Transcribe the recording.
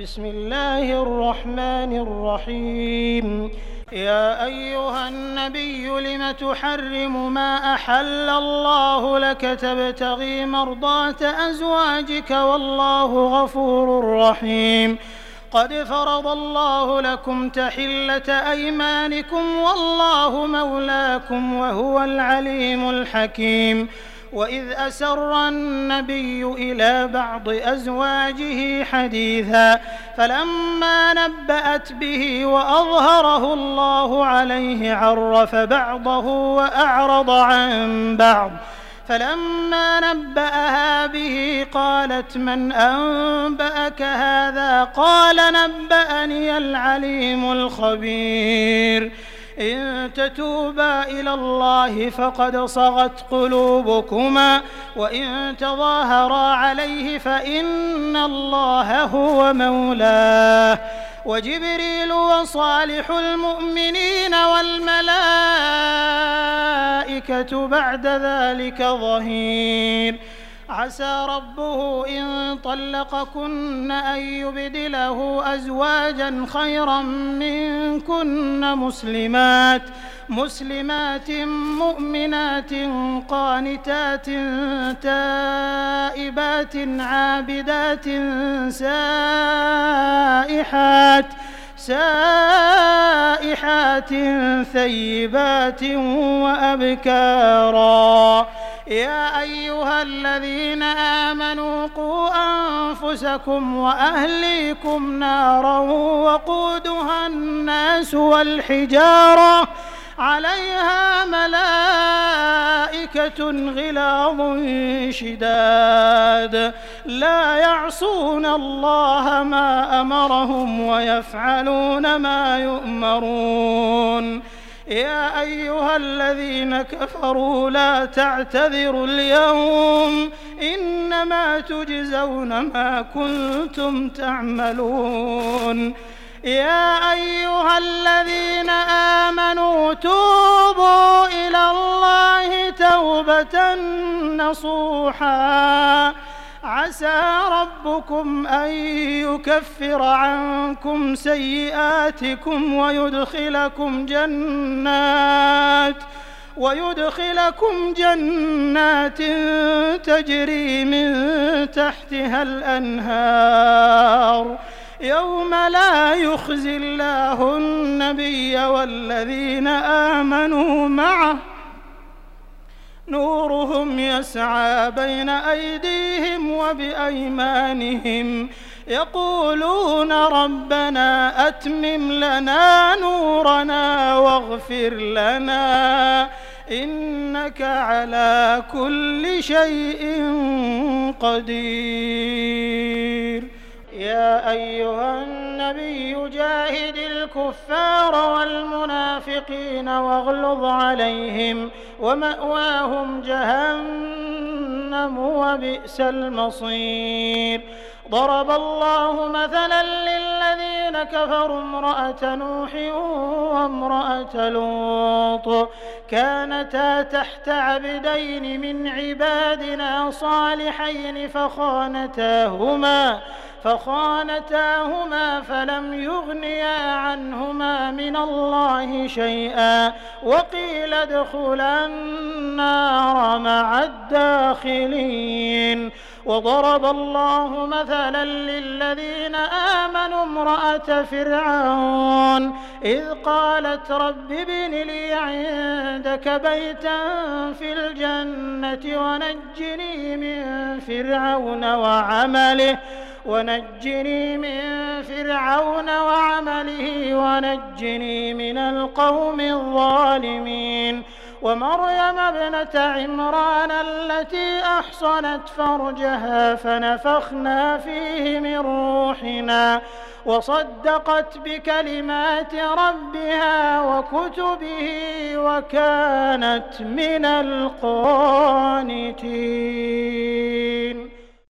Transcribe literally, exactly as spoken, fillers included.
بسم الله الرحمن الرحيم. يا أيها النبي لم تحرم ما أحل الله لك تبتغي مرضات أزواجك والله غفور رحيم. قد فرض الله لكم تحلة أيمانكم والله مولاكم وهو العليم الحكيم. وإذ أسر النبي إلى بعض أزواجه حديثا فلما نبأت به وأظهره الله عليه عرف بعضه وأعرض عن بعض فلما نبأها به قالت من أنبأك هذا قال نبأني العليم الخبير. إن تتوبا إلى الله فقد صغت قلوبكما وإن تظاهرا عليه فإن الله هو مولاه وجبريل وصالح المؤمنين والملائكة بعد ذلك ظهير. عسى ربه إن طلقكن أن يبدله أزواجا خيرا منكن مسلمات مسلمات مؤمنات قانتات تائبات عابدات سائحات سائحات ثيبات وأبكارا. يا أيها الذين آمنوا قوا أنفسكم وأهليكم نارا وقودها الناس والحجارة عليها ملائكة غلاظ شداد لا يعصون الله ما أمرهم ويفعلون ما يؤمرون. يا أيها الذين كفروا لا تعتذروا اليوم إنما تجزون ما كنتم تعملون. يا أيها الذين آمنوا توبوا إلى الله توبة نصوحا عسى ربكم أن يكفر عنكم سيئاتكم ويدخلكم جنات ويدخلكم جنات تجري من تحتها الأنهار يوم لا يخزي الله النبي والذين آمنوا معه نورهم يسعى بين أيديهم وبأيمانهم يقولون ربنا أتمم لنا نورنا واغفر لنا إنك على كل شيء قدير. يا أيها النبي جاهد الكفار والمنافقين واغلظ عليهم ومأواهم جهنم وبئس المصير. ضرب الله مثلا للذين كفروا امرأة نوح وامرأة لوط كانتا تحت عبدين من عبادنا صالحين فخانتاهما فخانتاهما فلم يغنيا عنهما من الله شيئا وقيل ادخلا النار مع الداخلين. وضرب الله مثلا للذين آمنوا امرأة فرعون إذ قالت رب ابن لي عندك بيتا في الجنة ونجني من فرعون وعمله ونجني من فرعون وعمله ونجني من القوم الظالمين. ومريم ابنة عمران التي أحصنت فرجها فنفخنا فيه من روحنا وصدقت بكلمات ربها وكتبه وكانت من القانتين.